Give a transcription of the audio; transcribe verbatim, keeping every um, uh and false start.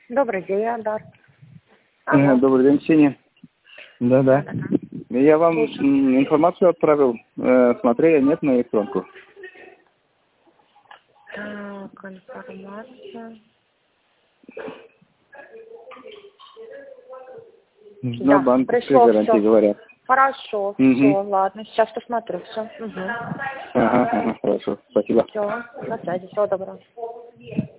Добрый день, Адар. Ага. Добрый день, Ксения. Да-да. Я вам Слушай. информацию отправил. Э, смотрели, нет, на электронку? Так, информация. На Да, банковской пришло гарантии, все. говорят. Хорошо, Угу. все, ладно, сейчас посмотрю, все. Угу. Ага, ага, хорошо, спасибо. Все, на связи, всего доброго.